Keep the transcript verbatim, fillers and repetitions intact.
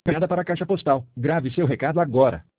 encaminhada para a caixa postal. Grave seu recado agora.